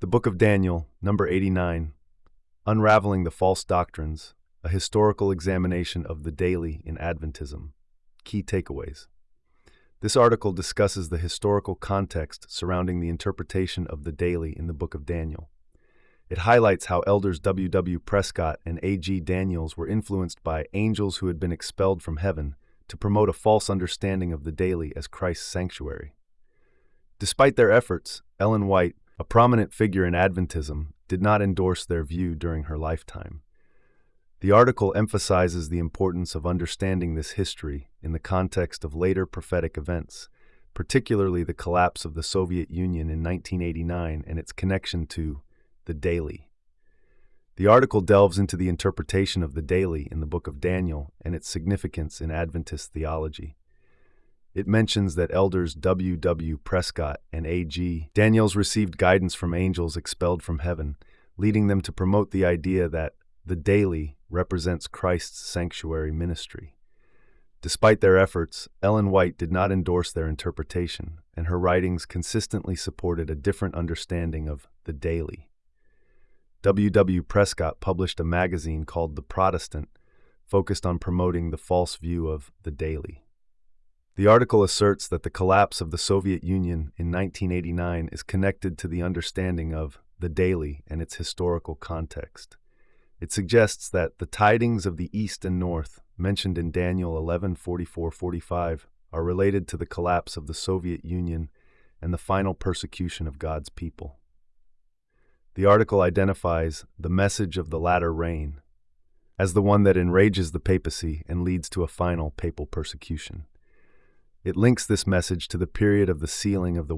Book of Daniel, number 89, Unraveling the False Doctrines, a historical examination of the daily in Adventism. Key takeaways. This article discusses the historical context surrounding the interpretation of the daily in the Book of Daniel. It highlights how elders W. W. Prescott and A. G. Daniels were influenced by angels who had been expelled from heaven to promote a false understanding of the daily as Christ's sanctuary. Despite their efforts, Ellen White, a prominent figure in Adventism, did not endorse their view during her lifetime. The article emphasizes the importance of understanding this history in the context of later prophetic events, particularly the collapse of the Soviet Union in 1989 and its connection to the daily. The article delves into the interpretation of the daily in the Book of Daniel and its significance in Adventist theology. It mentions that elders W. W. Prescott and A. G. Daniels received guidance from angels expelled from heaven, leading them to promote the idea that the daily represents Christ's sanctuary ministry. Despite their efforts, Ellen White did not endorse their interpretation, and her writings consistently supported a different understanding of the daily. W. W. Prescott published a magazine called The Protestant, focused on promoting the false view of the daily. The article asserts that the collapse of the Soviet Union in 1989 is connected to the understanding of the daily and its historical context. It suggests that the tidings of the East and North, mentioned in Daniel 11:44-45, are related to the collapse of the Soviet Union and the final persecution of God's people. The article identifies the message of the latter rain as the one that enrages the papacy and leads to a final papal persecution. It links this message to the period of the sealing of the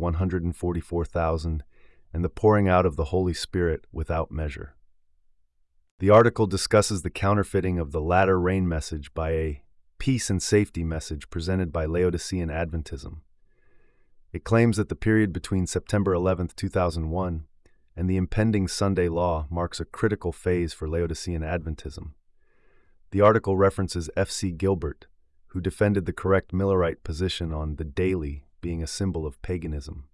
144,000 and the pouring out of the Holy Spirit without measure. The article discusses the counterfeiting of the latter rain message by a peace and safety message presented by Laodicean Adventism. It claims that the period between September 11, 2001 and the impending Sunday Law marks a critical phase for Laodicean Adventism. The article references F.C. Gilbert, who defended the correct Millerite position on the daily being a symbol of paganism.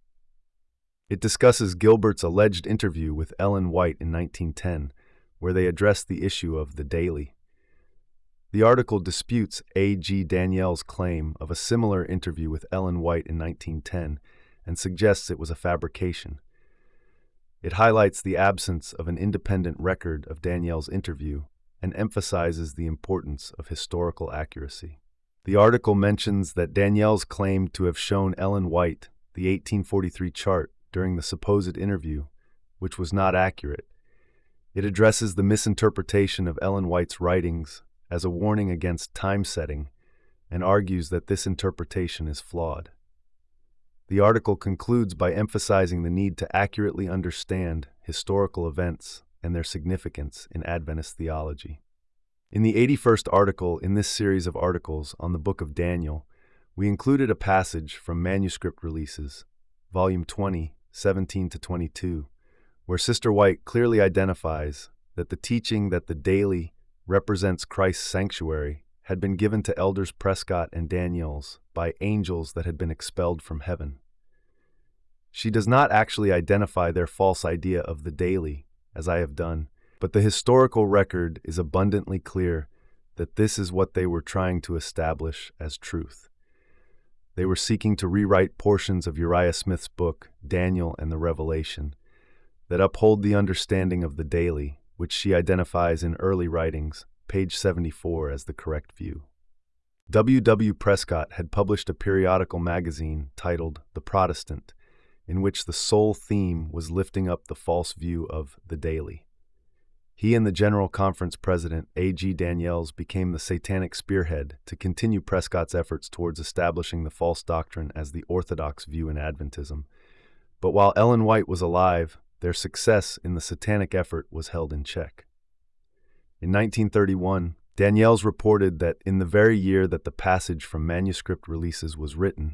It discusses Gilbert's alleged interview with Ellen White in 1910, where they addressed the issue of the daily. The article disputes A. G. Daniels' claim of a similar interview with Ellen White in 1910 and suggests it was a fabrication. It highlights the absence of an independent record of Daniels' interview and emphasizes the importance of historical accuracy. The article mentions that Daniels claimed to have shown Ellen White the 1843 chart during the supposed interview, which was not accurate. It addresses the misinterpretation of Ellen White's writings as a warning against time setting and argues that this interpretation is flawed. The article concludes by emphasizing the need to accurately understand historical events and their significance in Adventist theology. In the 81st article in this series of articles on the Book of Daniel, we included a passage from Manuscript Releases, Volume 20, 17-22, where Sister White clearly identifies that the teaching that the daily represents Christ's sanctuary had been given to elders Prescott and Daniels by angels that had been expelled from heaven. She does not actually identify their false idea of the daily, as I have done, but the historical record is abundantly clear that this is what they were trying to establish as truth. They were seeking to rewrite portions of Uriah Smith's book, Daniel and the Revelation, that uphold the understanding of the daily, which she identifies in early writings, page 74, as the correct view. W. W. Prescott had published a periodical magazine titled The Protestant, in which the sole theme was lifting up the false view of the daily. He and the General Conference President, A. G. Daniels, became the satanic spearhead to continue Prescott's efforts towards establishing the false doctrine as the orthodox view in Adventism. But while Ellen White was alive, their success in the satanic effort was held in check. In 1931, Daniels reported that in the very year that the passage from Manuscript Releases was written,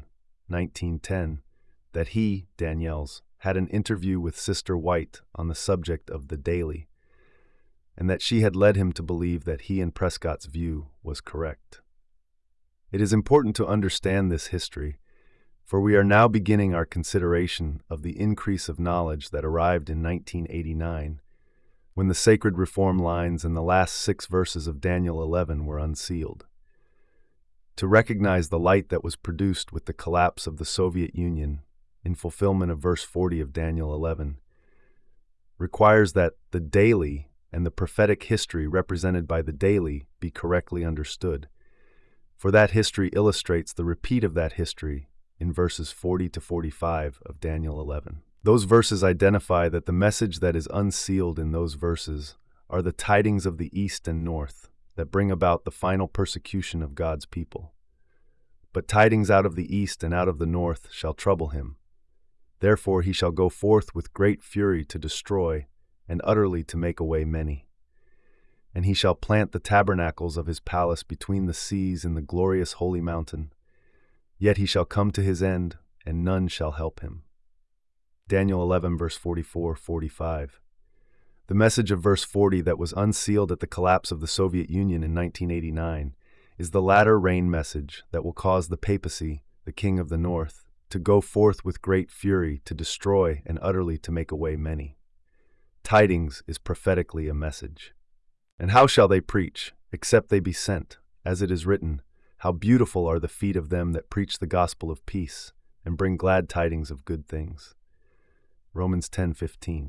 1910, that he, Daniels, had an interview with Sister White on the subject of the daily, and that she had led him to believe that he and Prescott's view was correct. It is important to understand this history For we are now beginning our consideration of the increase of knowledge that arrived in 1989, when the sacred reform lines and the last 6 verses of Daniel 11 were unsealed. To recognize the light that was produced with the collapse of the Soviet Union in fulfillment of verse 40 of Daniel 11 requires that the daily and the prophetic history represented by the daily be correctly understood, for that history illustrates the repeat of that history in verses 40 to 45 of Daniel 11. Those verses identify that the message that is unsealed in those verses are the tidings of the east and north that bring about the final persecution of God's people. But tidings out of the east and out of the north shall trouble him. Therefore he shall go forth with great fury to destroy, and utterly to make away many. And he shall plant the tabernacles of his palace between the seas in the glorious holy mountain. Yet he shall come to his end, and none shall help him. Daniel 11, verse 44-45. The message of verse 40 that was unsealed at the collapse of the Soviet Union in 1989 is the latter rain message that will cause the papacy, the king of the north, to go forth with great fury to destroy and utterly to make away many. Tidings is prophetically a message. And how shall they preach, except they be sent? As it is written, how beautiful are the feet of them that preach the gospel of peace and bring glad tidings of good things. Romans 10:15.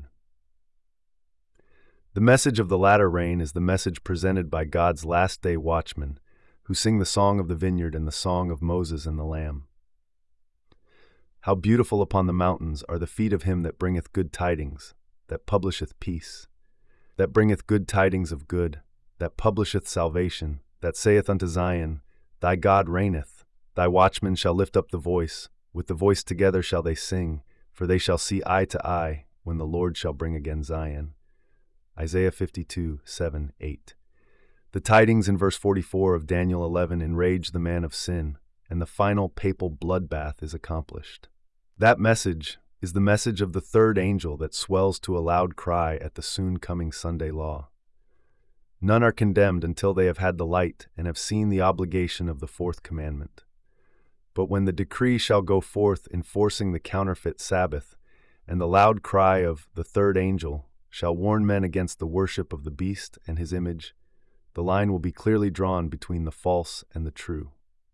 The message of the latter rain is the message presented by God's last-day watchmen, who sing the song of the vineyard and the song of Moses and the Lamb. How beautiful upon the mountains are the feet of him that bringeth good tidings, that publisheth peace, that bringeth good tidings of good, that publisheth salvation, that saith unto Zion, Thy God reigneth. Thy watchmen shall lift up the voice, with the voice together shall they sing, for they shall see eye to eye, when the Lord shall bring again Zion. Isaiah 52:7-8. The tidings in verse 44 of Daniel 11 enrage the man of sin, and the final papal bloodbath is accomplished. That message is the message of the third angel that swells to a loud cry at the soon-coming Sunday law. None are condemned until they have had the light and have seen the obligation of the fourth commandment. But when the decree shall go forth enforcing the counterfeit Sabbath, and the loud cry of the third angel shall warn men against the worship of the beast and his image, the line will be clearly drawn between the false and the true.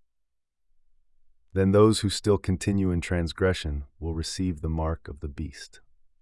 Then those who still continue in transgression will receive the mark of the beast.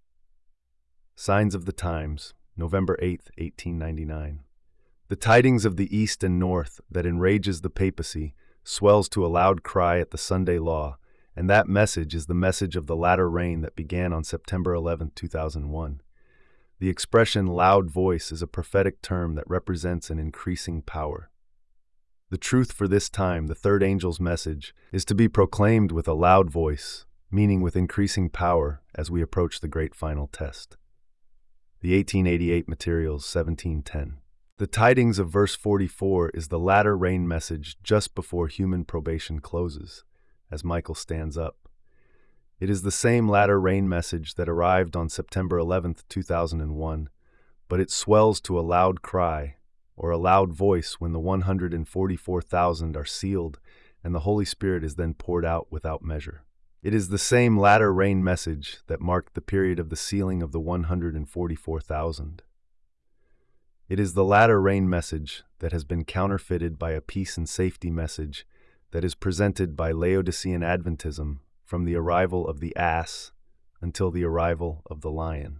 Signs of the Times, November 8, 1899. The tidings of the east and north that enrages the papacy swells to a loud cry at the Sunday law, and that message is the message of the latter rain that began on September 11, 2001. The expression loud voice is a prophetic term that represents an increasing power. The truth for this time, the third angel's message, is to be proclaimed with a loud voice, meaning with increasing power as we approach the great final test. The 1888 Materials, 1710. The tidings of verse 44 is the latter rain message just before human probation closes, as Michael stands up. It is the same latter rain message that arrived on September 11, 2001, but it swells to a loud cry, or a loud voice when the 144,000 are sealed and the Holy Spirit is then poured out without measure. It is the same latter rain message that marked the period of the sealing of the 144,000. It is the latter rain message that has been counterfeited by a peace and safety message that is presented by Laodicean Adventism from the arrival of the ass until the arrival of the lion.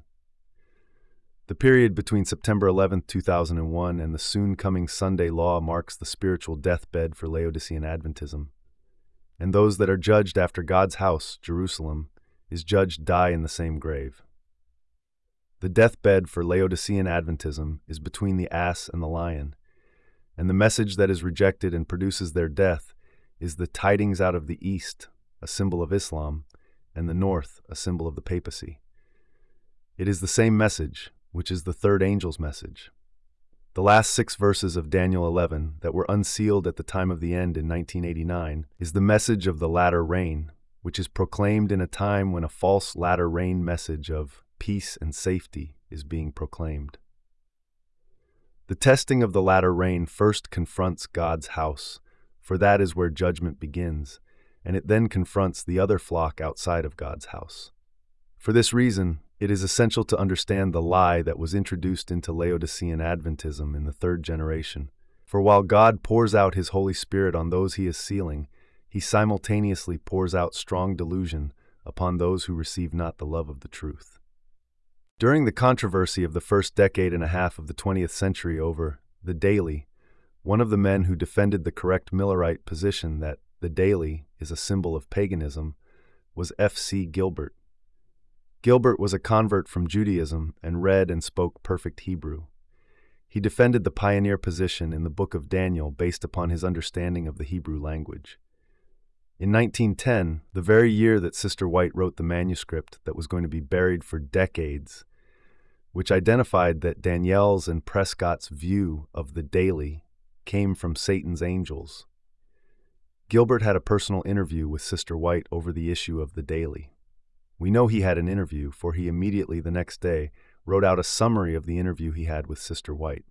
The period between September 11, 2001 and the soon-coming Sunday law marks the spiritual deathbed for Laodicean Adventism, and those that are judged after God's house, Jerusalem, is judged die in the same grave. The deathbed for Laodicean Adventism is between the ass and the lion, and the message that is rejected and produces their death is the tidings out of the east, a symbol of Islam, and the north, a symbol of the papacy. It is the same message, which is the third angel's message. The last 6 verses of Daniel 11 that were unsealed at the time of the end in 1989 is the message of the latter rain, which is proclaimed in a time when a false latter rain message of peace and safety is being proclaimed. The testing of the latter rain first confronts God's house, for that is where judgment begins, and it then confronts the other flock outside of God's house. For this reason, it is essential to understand the lie that was introduced into Laodicean Adventism in the third generation. For while God pours out His Holy Spirit on those He is sealing, He simultaneously pours out strong delusion upon those who receive not the love of the truth. During the controversy of the first decade and a half of the 20th century over the daily, one of the men who defended the correct Millerite position that the daily is a symbol of paganism was F.C. Gilbert. Gilbert was a convert from Judaism and read and spoke perfect Hebrew. He defended the pioneer position in the book of Daniel based upon his understanding of the Hebrew language. In 1910, the very year that Sister White wrote the manuscript that was going to be buried for decades, which identified that Danielle's and Prescott's view of the daily came from Satan's angels, Gilbert had a personal interview with Sister White over the issue of the daily. We know he had an interview, for he immediately the next day wrote out a summary of the interview he had with Sister White.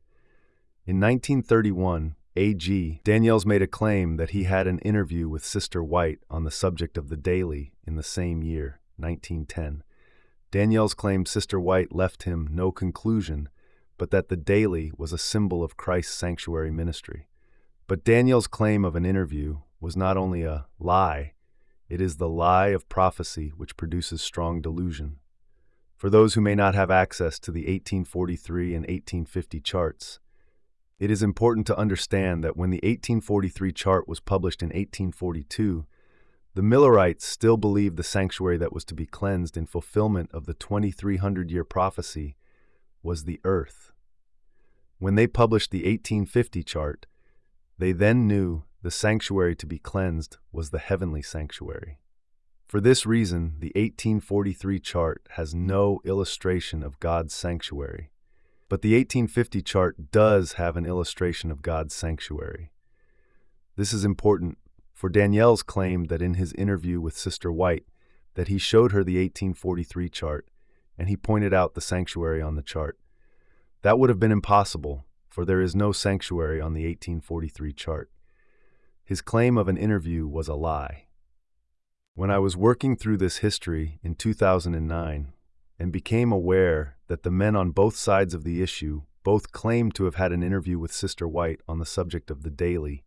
In 1931, A.G. Daniels made a claim that he had an interview with Sister White on the subject of the daily in the same year, 1910. Daniels claimed Sister White left him no conclusion, but that the daily was a symbol of Christ's sanctuary ministry. But Daniels' claim of an interview was not only a lie, it is the lie of prophecy which produces strong delusion. For those who may not have access to the 1843 and 1850 charts, it is important to understand that when the 1843 chart was published in 1842, the Millerites still believed the sanctuary that was to be cleansed in fulfillment of the 2300-year prophecy was the earth. When they published the 1850 chart, they then knew the sanctuary to be cleansed was the heavenly sanctuary. For this reason, the 1843 chart has no illustration of God's sanctuary, but the 1850 chart does have an illustration of God's sanctuary. This is important, for Daniels claimed that in his interview with Sister White that he showed her the 1843 chart, and he pointed out the sanctuary on the chart. That would have been impossible, for there is no sanctuary on the 1843 chart. His claim of an interview was a lie. When I was working through this history in 2009 and became aware that the men on both sides of the issue both claimed to have had an interview with Sister White on the subject of the daily,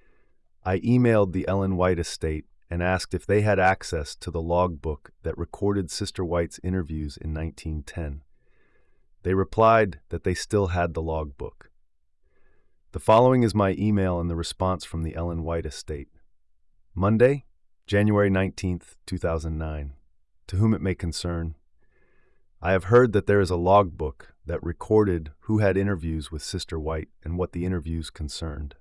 I emailed the Ellen White estate and asked if they had access to the logbook that recorded Sister White's interviews in 1910. They replied that they still had the logbook. The following is my email and the response from the Ellen White estate. Monday, January 19th, 2009. To whom it may concern, I have heard that there is a logbook that recorded who had interviews with Sister White and what the interviews concerned.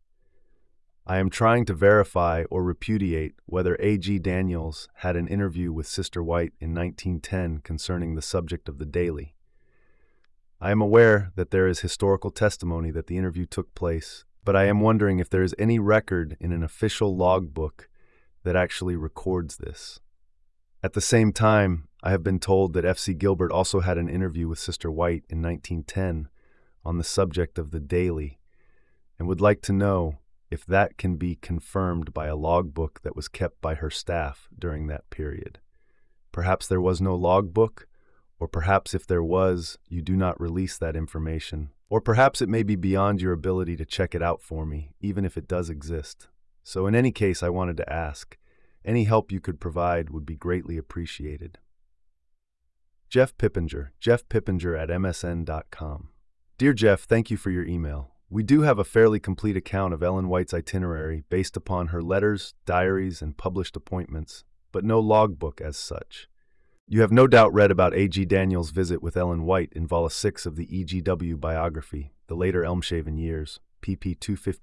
I am trying to verify or repudiate whether A.G. Daniels had an interview with Sister White in 1910 concerning the subject of the daily. I am aware that there is historical testimony that the interview took place, but I am wondering if there is any record in an official logbook that actually records this. At the same time, I have been told that F.C. Gilbert also had an interview with Sister White in 1910 on the subject of the daily, and would like to know if that can be confirmed by a logbook that was kept by her staff during that period. Perhaps there was no logbook, or perhaps if there was, you do not release that information, or perhaps it may be beyond your ability to check it out for me, even if it does exist. So in any case, I wanted to ask, any help you could provide would be greatly appreciated. Jeff Pippinger at msn.com. Dear Jeff, thank you for your email. We do have a fairly complete account of Ellen White's itinerary based upon her letters, diaries, and published appointments, but no logbook as such. You have no doubt read about A.G. Daniels' visit with Ellen White in Vol. 6 of the E.G.W. biography, The Later Elmshaven Years, pp.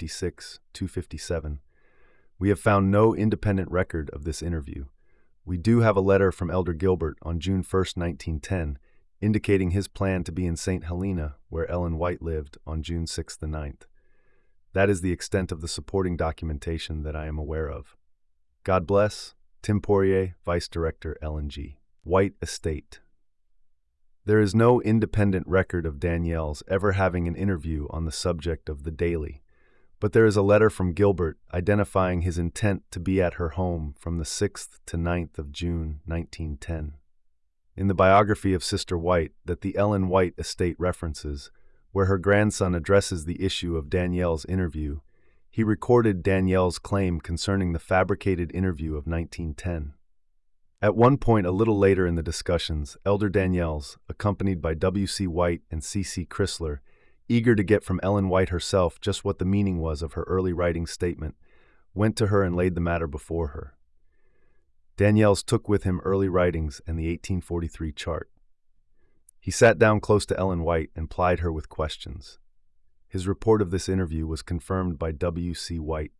256-257. We have found no independent record of this interview. We do have a letter from Elder Gilbert on June 1, 1910, indicating his plan to be in St. Helena, where Ellen White lived, on June 6 the 9th. That is the extent of the supporting documentation that I am aware of. God bless. Tim Poirier, Vice Director, L&G. White Estate. There is no independent record of Daniels ever having an interview on the subject of the daily, But there is a letter from Gilbert identifying his intent to be at her home from the 6th to 9th of June, 1910. In the biography of Sister White that the Ellen White estate references, where her grandson addresses the issue of Danielle's interview, he recorded Danielle's claim concerning the fabricated interview of 1910. At one point a little later in the discussions, Elder Daniels, accompanied by W.C. White and C.C. Chrysler, eager to get from Ellen White herself just what the meaning was of her early writing statement, went to her and laid the matter before her. Daniels took with him early writings and the 1843 chart. He sat down close to Ellen White and plied her with questions. His report of this interview was confirmed by W.C. White.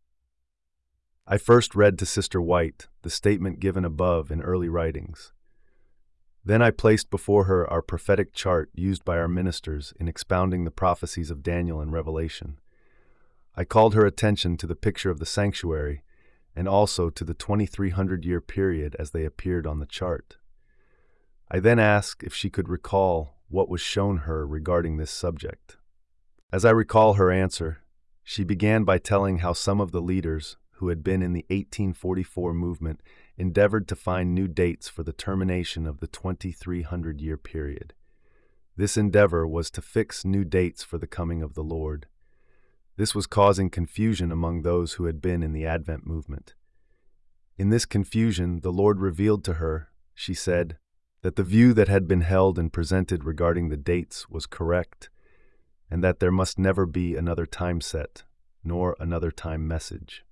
I first read to Sister White the statement given above in early writings. Then I placed before her our prophetic chart used by our ministers in expounding the prophecies of Daniel and Revelation. I called her attention to the picture of the sanctuary and also to the 2300-year period as they appeared on the chart. I then asked if she could recall what was shown her regarding this subject. As I recall her answer, she began by telling how some of the leaders who had been in the 1844 movement endeavored to find new dates for the termination of the 2300-year period. This endeavor was to fix new dates for the coming of the Lord. This was causing confusion among those who had been in the Advent movement. In this confusion, the Lord revealed to her, she said, that the view that had been held and presented regarding the dates was correct, and that there must never be another time set, nor another time message.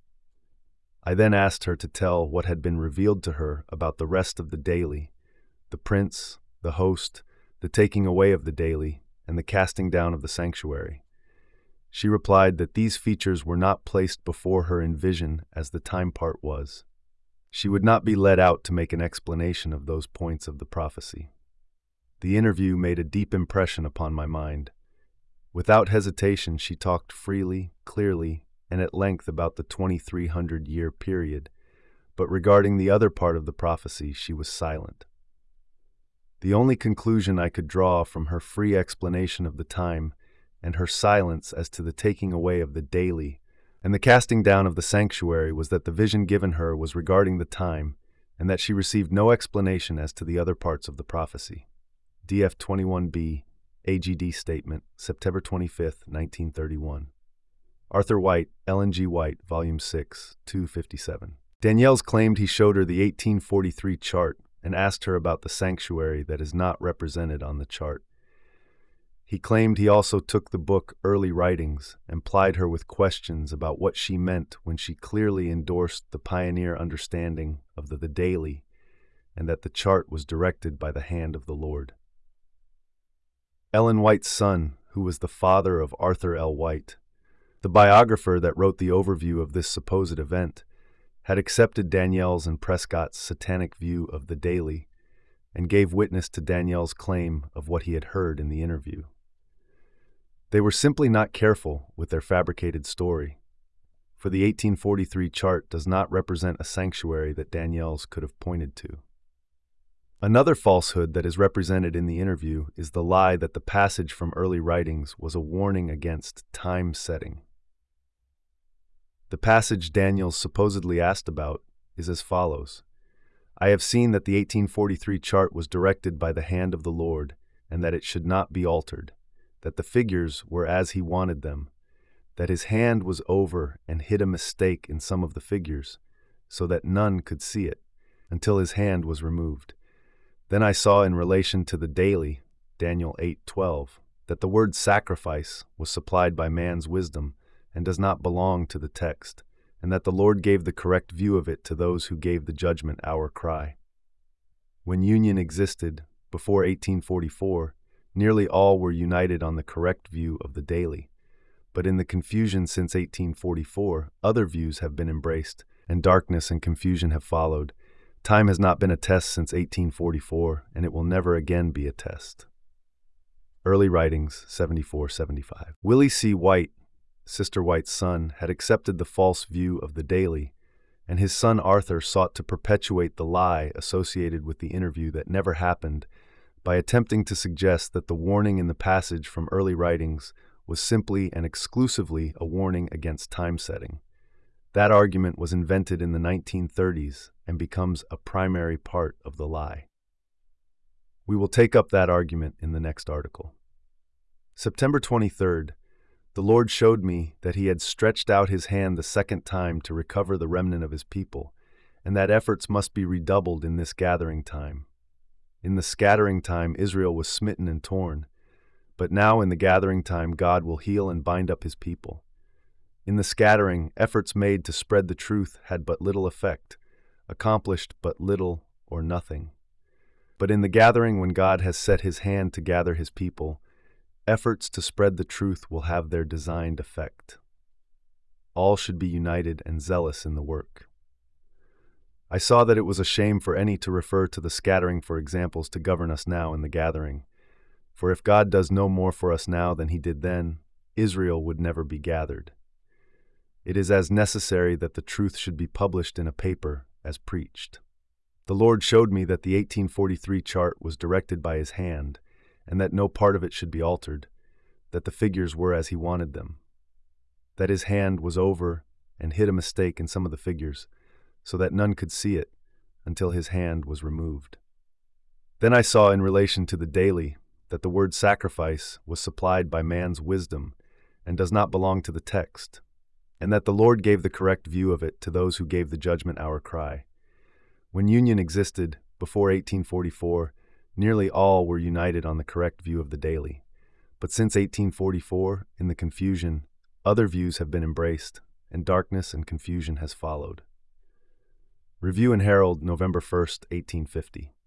I then asked her to tell what had been revealed to her about the rest of the daily, the prince, the host, the taking away of the daily, and the casting down of the sanctuary. She replied that these features were not placed before her in vision as the time part was. She would not be led out to make an explanation of those points of the prophecy. The interview made a deep impression upon my mind. Without hesitation, she talked freely, clearly, and at length about the 2300-year period, but regarding the other part of the prophecy, she was silent. The only conclusion I could draw from her free explanation of the time and her silence as to the taking away of the daily and the casting down of the sanctuary was that the vision given her was regarding the time and that she received no explanation as to the other parts of the prophecy. DF 21B, AGD Statement, September 25, 1931. Arthur White, Ellen G. White, Volume 6, 257. Daniels claimed he showed her the 1843 chart and asked her about the sanctuary that is not represented on the chart. He claimed he also took the book Early Writings and plied her with questions about what she meant when she clearly endorsed the pioneer understanding of the daily and that the chart was directed by the hand of the Lord. Ellen White's son, who was the father of Arthur L. White, the biographer that wrote the overview of this supposed event, had accepted Daniels and Prescott's satanic view of the daily and gave witness to Daniels' claim of what he had heard in the interview. They were simply not careful with their fabricated story, for the 1843 chart does not represent a sanctuary that Daniels could have pointed to. Another falsehood that is represented in the interview is the lie that the passage from early writings was a warning against time setting. The passage Daniels supposedly asked about is as follows. I have seen that the 1843 chart was directed by the hand of the Lord, and that it should not be altered, that the figures were as he wanted them, that his hand was over and hid a mistake in some of the figures, so that none could see it, until his hand was removed. Then I saw in relation to the daily, Daniel 8:12, that the word sacrifice was supplied by man's wisdom, and does not belong to the text, and that the Lord gave the correct view of it to those who gave the judgment hour cry. When union existed, before 1844, nearly all were united on the correct view of the daily, but in the confusion since 1844, other views have been embraced, and darkness and confusion have followed. Time has not been a test since 1844, and it will never again be a test. Early Writings, 74-75. Willie C. White, Sister White's son, had accepted the false view of the daily, and his son Arthur sought to perpetuate the lie associated with the interview that never happened by attempting to suggest that the warning in the passage from early writings was simply and exclusively a warning against time setting. That argument was invented in the 1930s and becomes a primary part of the lie. We will take up that argument in the next article. September 23rd, the Lord showed me that he had stretched out his hand the second time to recover the remnant of his people, and that efforts must be redoubled in this gathering time. In the scattering time, Israel was smitten and torn, but now in the gathering time, God will heal and bind up his people. In the scattering, efforts made to spread the truth had but little effect, accomplished but little or nothing. But in the gathering, when God has set his hand to gather his people, efforts to spread the truth will have their designed effect. All should be united and zealous in the work. I saw that it was a shame for any to refer to the scattering for examples to govern us now in the gathering. For if God does no more for us now than he did then, Israel would never be gathered. It is as necessary that the truth should be published in a paper as preached. The Lord showed me that the 1843 chart was directed by his hand, and that no part of it should be altered, that the figures were as he wanted them, that his hand was over and hid a mistake in some of the figures, so that none could see it until his hand was removed. Then I saw in relation to the daily that the word sacrifice was supplied by man's wisdom and does not belong to the text, and that the Lord gave the correct view of it to those who gave the judgment hour cry. When union existed, before 1844, nearly all were united on the correct view of the daily. But since 1844, in the confusion, other views have been embraced, and darkness and confusion has followed. Review and Herald, November 1st, 1850.